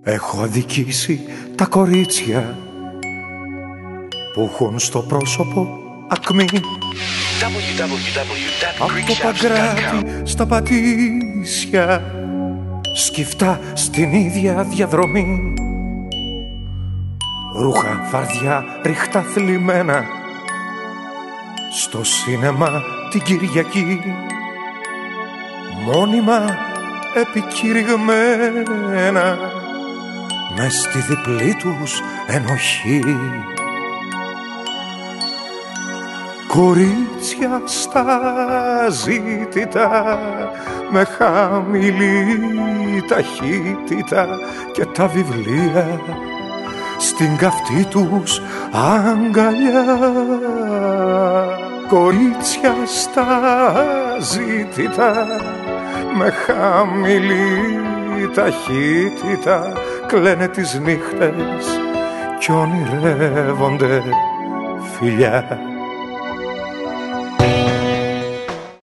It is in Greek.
Έχω αδικήσει τα κορίτσια που έχουν στο πρόσωπο ακμή. Από το Παγκράτη στα Πατήσια, σκυφτά στην ίδια διαδρομή. Ρούχα βαρδιά ριχτά θλιμμένα στο σίνεμα την Κυριακή, μόνιμα επικηρυγμένα μες στη διπλή τους ενοχή. Κορίτσια στα ζήτητα με χαμηλή ταχύτητα και τα βιβλία στην καυτή τους αγκαλιά. Κορίτσια στα ζήτητα με χαμηλή ταχύτητα κλαίνε τις νύχτες κι ονειρεύονται φιλιά.